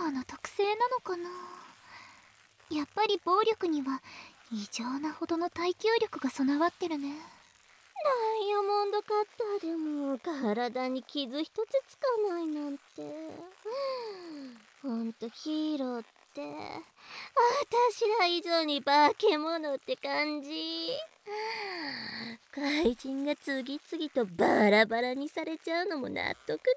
ーの特性なのかな。やっぱり暴力には異常なほどの耐久力が備わってるね。 ダイヤモンドカッターでも体に傷一つつかないなんて、ほんとヒーローって私ら以上に化け物って感じ。怪人が次々とバラバラにされちゃうのも納得だわ。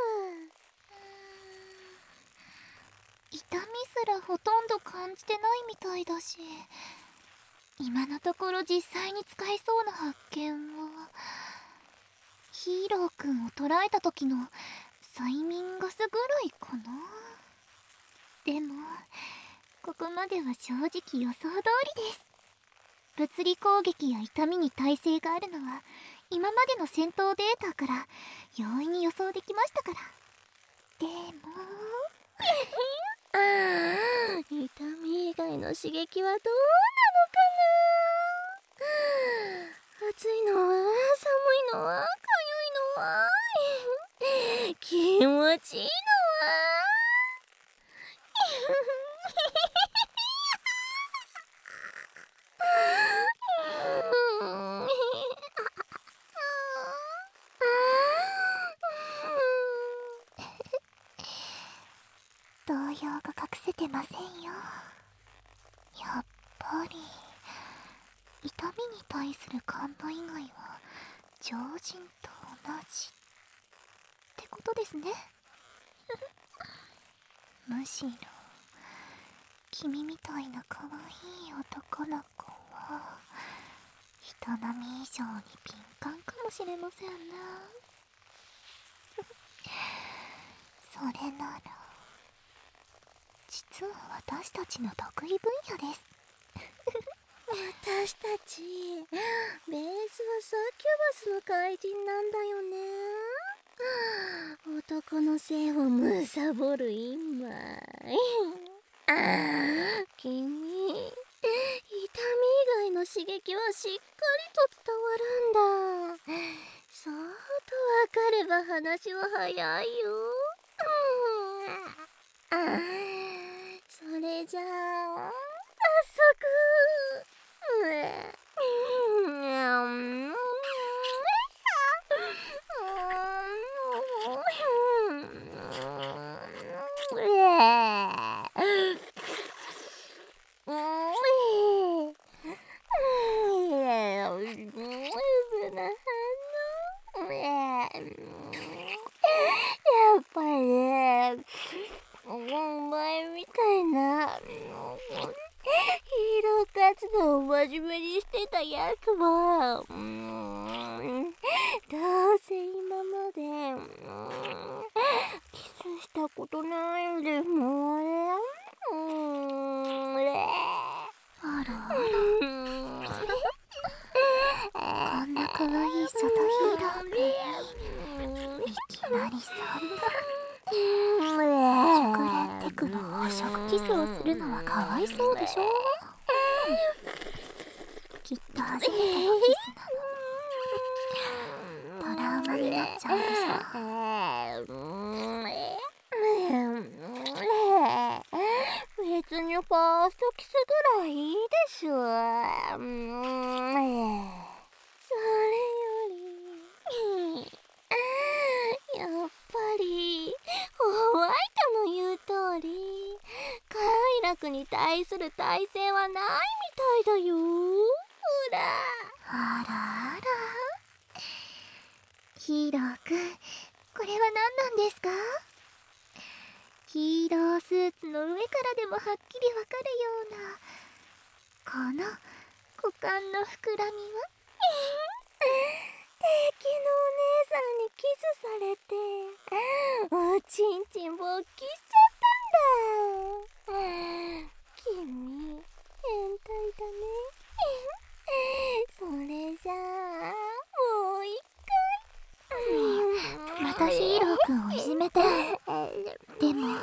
痛みすらほとんど感じてないみたいだし、今のところ実際に使えそうな発見はヒーローくんを捕らえた時の催眠ガスぐらいかな。でもここまでは正直予想通りです。物理攻撃や痛みに耐性があるのは今までの戦闘データから容易に予想できましたから。でも痛み以外の刺激はどうなのかな。暑いのは寒いのはかゆいのは気持ちいいのは動揺が隠せてませんよ。やっぱり痛みに対する感度以外は常人と同じってことですね。むしろ君みたいな可愛い男の子は人並み以上に敏感かもしれませんね。それなら実は私たちの得意分野です。 私たちベースはサキュバスの怪人なんだよね。男の性を貪る今君、痛み以外の刺激はしっかりと伝わるんだ。そうとわかれば話は早いよ。それじゃあ早速やっぱりね、前みたいなヒーロー活動を真面目にしてたやつはどうせ今までキスしたことないんですもんね。 あらあら、こんな可愛い外ヒーローくんにいきなりそんな熟練テクの捕食キスをするのはかわいそうでしょ。きっと初めてのキスなの。トラウマになっちゃうでし別にファーストキスぐらいいいでしょ。それよりやっぱりホワイトの言う通り快楽に対する耐性はないみたいだよ。ほらあらあら、ヒーローくん、これは何なんですか？ヒーロースーツの上からでもはっきりわかるようなこの股間の膨らみは敵のお姉さんにキスされておちんちん勃起しちゃったんだ。君変態だね。それじゃあもう一回またヒーローくんをいじめて。でも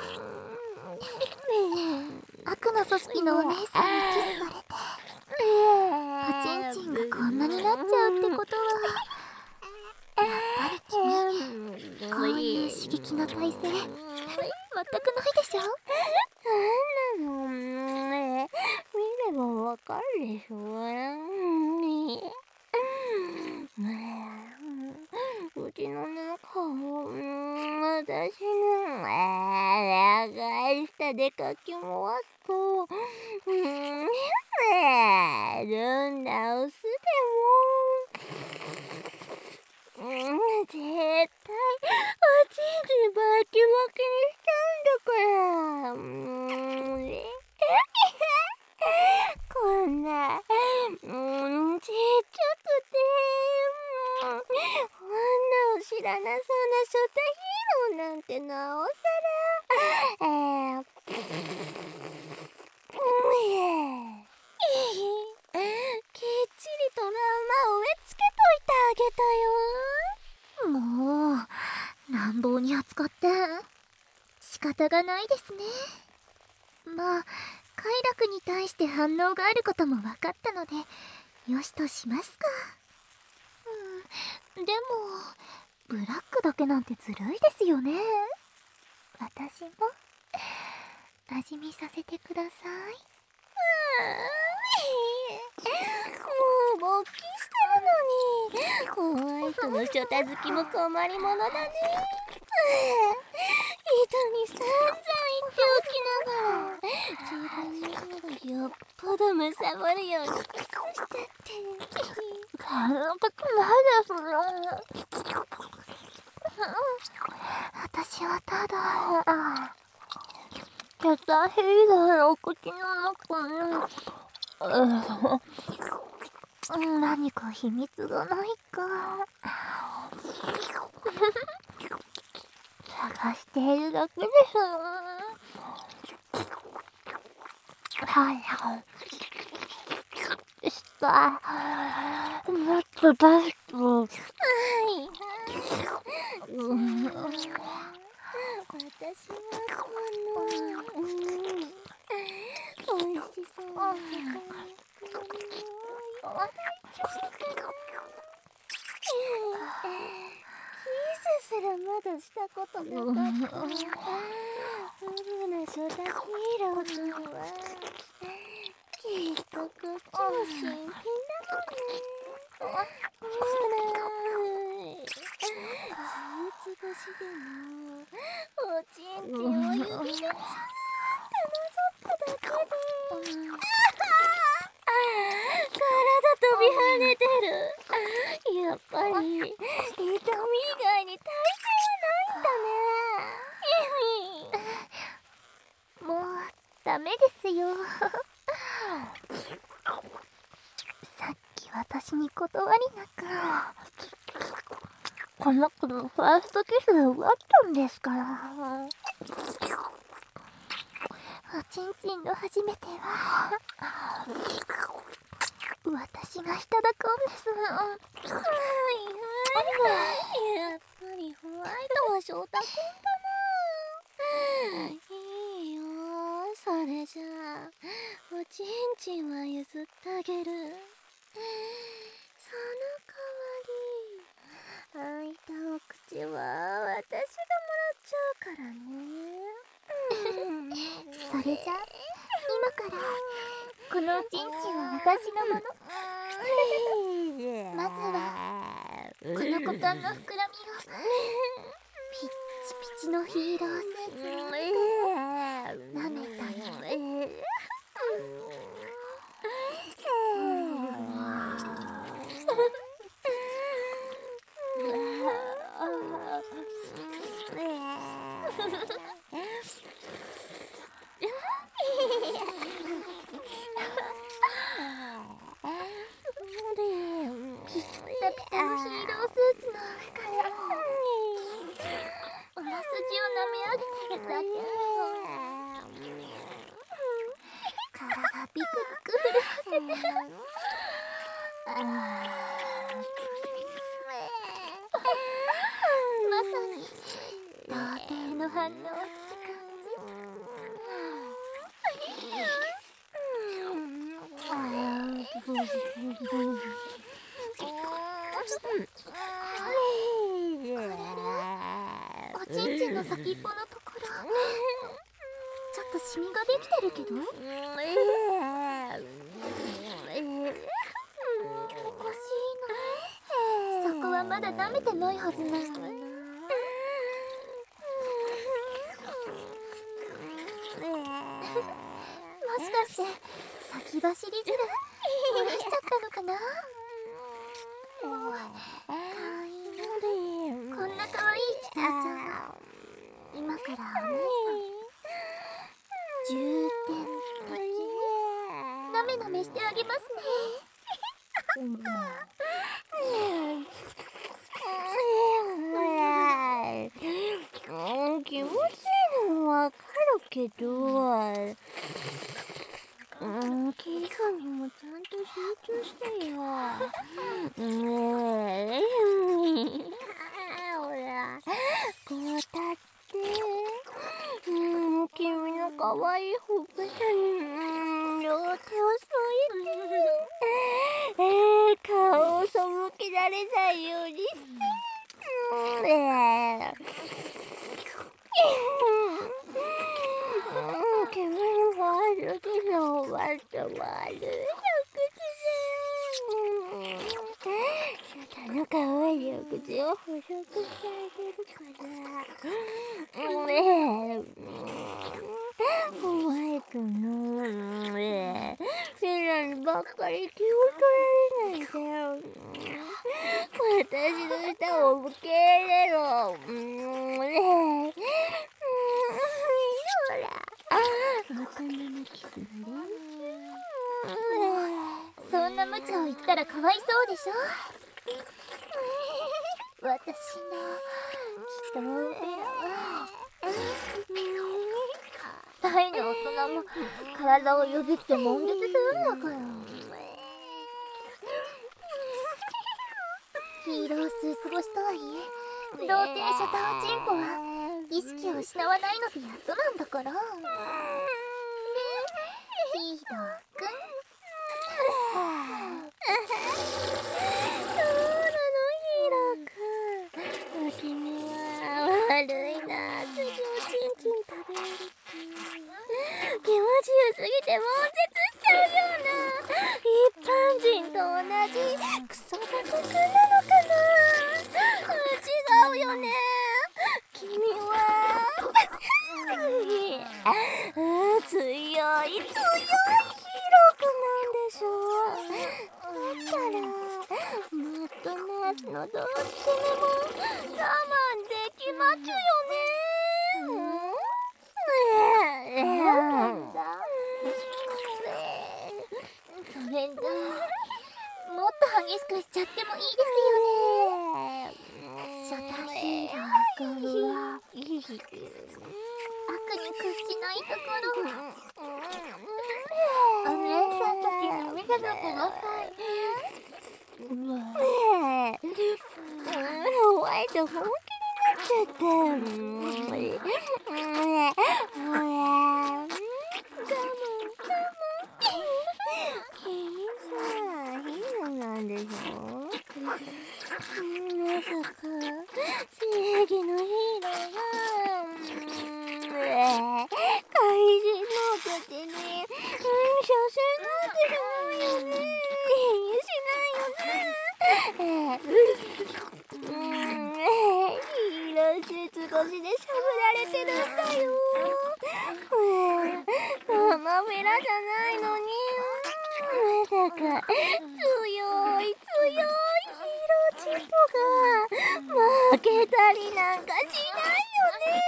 悪の組織のお姉さんにキスされておちんちんがこんなになっちゃうってことは、やっぱり君こういう刺激の耐性わ全くないでしょ。 そんなの見ればわかるでしょ。うちの中を私の長い舌でかき回すとどんなオスでも絶対おちんちんバキバキにしちゃうんだからこんなちっちゃくてこんなを知らなそうな初代ヒーローなんてなおさらきっちりとラウマを植え付けといてあげたよ。 もう乱暴に扱って仕方がないですね。まあ快楽に対して反応があることも分かったのでよしとしますか。でもブラックだけなんてずるいですよね。私も味見させてください。 もう勃起してるのにホワイトのショタ好きも困りものだね。人に散々言っておきながら自分の方がよっぽどむさぼるようにキスしちゃってそんなことないですよ。私はただ絶対ヒーローのお口の中に何か秘密がないか探しているだけですよ。もっと出して。 私はこの美味しそうな魚肉の匂いいただいちゃおうかな。キスすらまだしたことなかったフグなショタヒーロー君はきっとこっちも新品だもんね。ほらスーツ越しでもおちんちんを指でツーンってなぞっただけで体飛び跳ねてる。やっぱり痛み以外に耐性がないんだね。 もうダメですよ。さっき私に断りなくこの子のファーストキスが奪ったんですから。おちんちんの初めては私がいただくんです。 やっぱりホワイトは翔太くんだな。いいよ、それじゃあおちんちんは譲ってあげる。その代わり開いたお口は私がもらっちゃうからね。 それじゃ今からこのおちんちんは私のもの。まずはこの股間の膨らみをピッチピチのヒーロースーツに舐めたりピッタピタのヒーロースーツの上からおま筋を舐め上げてるだけ。体ビクビク震わせてまさに童貞の反応って感じ。おちんちんの先っぽのところちょっとシミができてるけど。おかしいな。そこはまだ舐めてないはずなのにな。もしかして先走り汁漏らしちゃったのかな。かわいいな。こんなかわいいキタちゃん、今からお姉さん重点的になめなめしてあげますね。 気持ちいいのはわかるけど、キリカにもちゃんと集中してよ。ほら、こう立って、君のかわいいほっぺたに、両手を添えて、顔を背けられないようにして、君も歩きのおばあちゃんもあるのかわいいお口を捕食してあげるからお前くんのフェラにばっかり気を取られないでよ。私の舌を受け入れろ。ほら大人のキスの練習。 そんな無茶を言ったらかわいそうでしょ。私の一腕は大の大人も体をよぎって悶絶するんだから。ヒーロースーツ越しとはいえ童貞シャターチンポは意識を失わないのでやっとなんだから。ねえヒーローくん。 そうなのヒーローくん、君は悪いな。次をチンチン食べるって気持ちよすぎて悶絶しちゃうような一般人と同じクソガキくんなのかな。違うよね。君は強いヒーローくんなんでしょ。だったらマッドナースのどうしても我慢できまちゅよね。 なんだそれじゃあもっと激しくしちゃってもいいですよね。シャタヒーローくんは悪に屈しないところをお姉さんたちに見せてください。 ホワイト本気になっちゃった君さ、ヒーローなんでしょ。まさか正義のヒーローが怪人の口に射精なんてしないよね。しないよね。ヒーロースーツ越しでしゃぶられてるんだよ。生フェラじゃないのに。まさか強いヒーローチンポが負けたりなんかしないよね。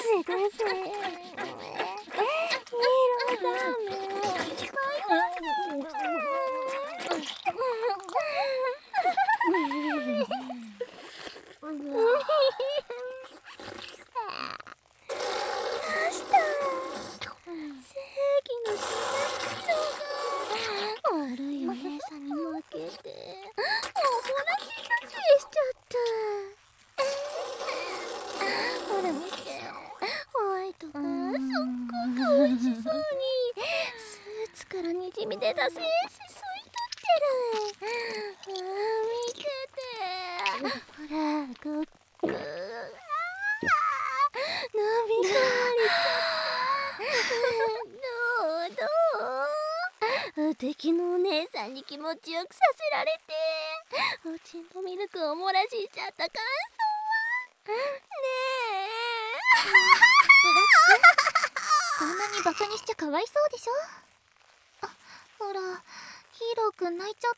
くせヒーローザーメンを使い正義のヒーローが悪いお姉さんに負けておもらし撮影しちゃった。ほら見て、ホワイトがすっごく美味しそうにスーツからにじみ出た精子吸い取ってる。見てて、ほらごっく飲み込まれちゃった。どう敵のお姉さんに気持ちよくさせられておちんぽミルクを漏らしちゃった感想はねそんなにバカにしちゃかわいそうでしょ。ほら、ヒーローくん泣いちゃった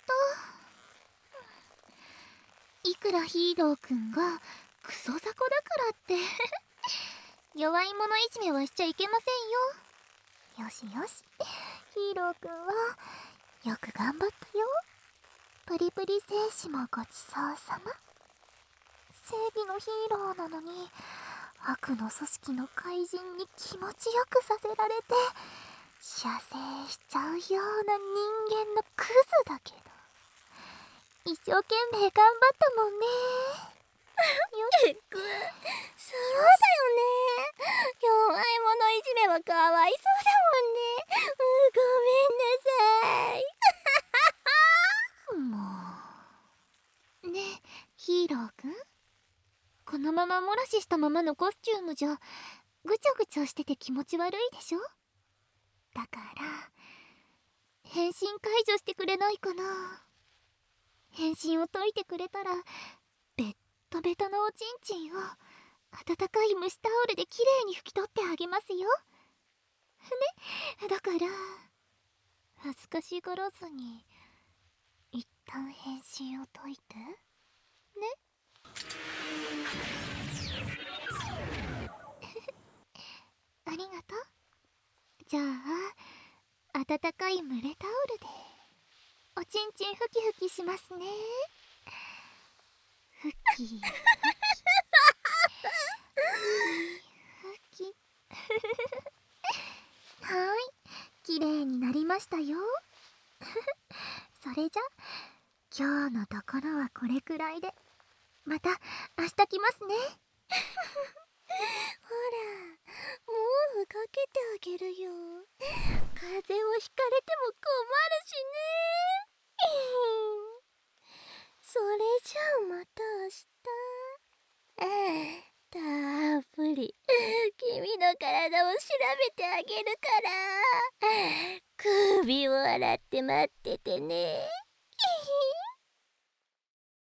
。いくらヒーローくんがクソ雑魚だからって弱い者いじめはしちゃいけませんよ。よしよし、ヒーローくんはよく頑張ったよ。プリプリ戦士もごちそうさま。正義のヒーローなのに悪の組織の怪人に気持ちよくさせられて射精しちゃうような人間のクズだけど一生懸命頑張ったもんね。 そうだよね。弱い者いじめはかわいそうだもんね。ごめんなさい。 もうねえヒーローくん、このまま漏らししたままのコスチュームじゃぐちゃぐちゃしてて気持ち悪いでしょ。だから変身解除してくれないかな。変身を解いてくれたらベッドベタのおちんちんを温かい蒸しタオルできれいに拭き取ってあげますよね。だから恥ずかしがらずに一旦変身を解いてね。ありがとう。じゃあ温かい蒸れタオルでおちんちんふきふきしますね。ふきふきふきはーい、きれいになりましたよそれじゃ今日のところはこれくらいで、また明日来ますねほら、毛布かけてあげるよ。風邪をひかれても困るしね。それじゃあまた明日。たっぷり君の体を調べてあげるから首を洗って待っててね。